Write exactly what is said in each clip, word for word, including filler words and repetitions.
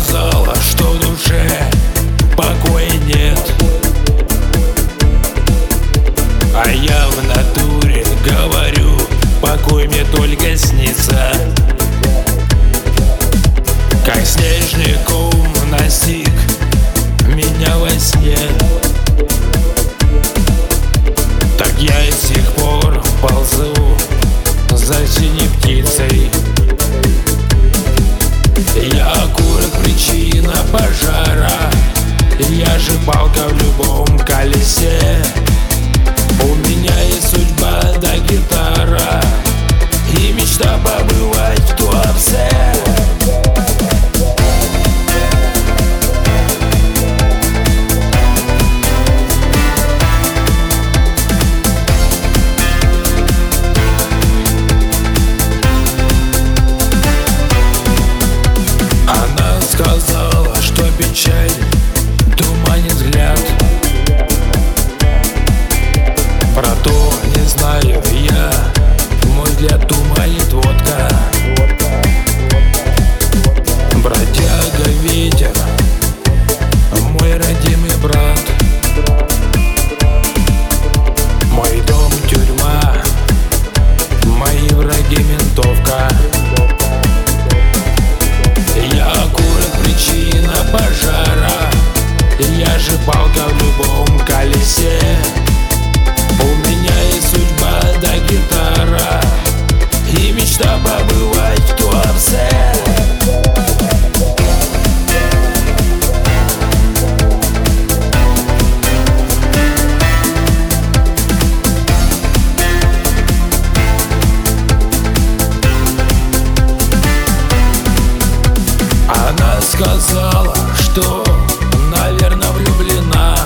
сказала, что в душе покоя нет, а я в натуре говорю, покой мне только снится. Как снежный ком настиг меня во сне, так я и с тех пор ползу за синей птицей. Я окурок, причина пожара, я же палка в любом колесе. У меня есть судьба да гитара и мечта побывать в Туапсе. Она сказала, что печаль туманит взгляд. Про то не знаю я, мой взгляд туманит водка. Бродяга ветер, мой родимый брат. Мой дом тюрьма, мои враги ментовка. Я окурок, причина пожара, я же палка в любом колесе. У меня есть судьба да гитара и мечта побывать в Туапсе. Она сказала, что, наверное, влюблена.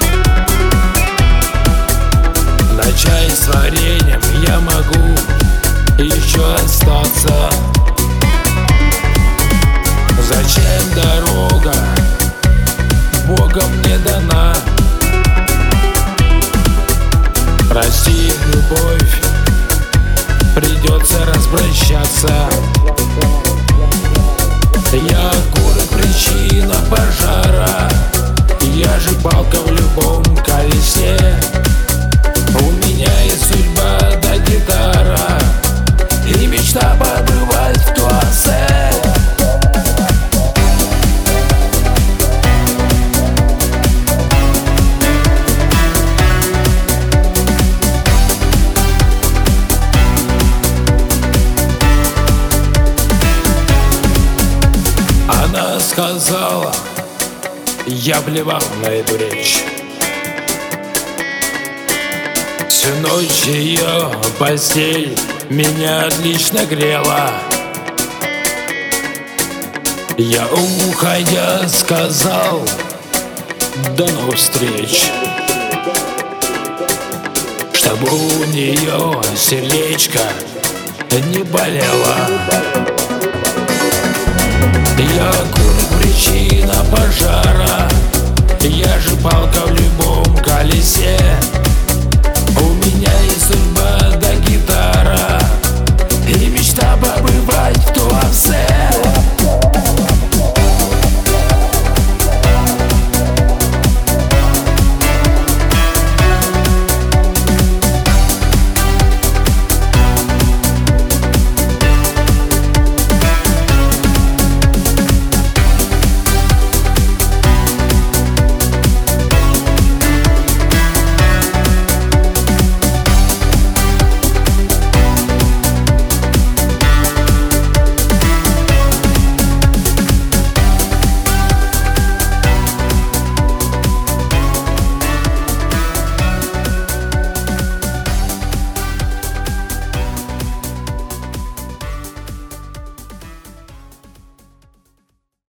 На чай с вареньем я могу еще остаться. Зачем дорога Богом мне дана? Прости, любовь, придется распрощаться. Я окурок, причина пожара, я же палка в любом колесе. У меня есть судьба да гитара и мечта побывать в Туапсе. Она сказала, я плевал на эту речь. Всю ночь ее постель меня отлично грела. Я, уходя, сказал до новых встреч, чтобы у нее сердечко не болело. Я окурок, причина пожара, я же палка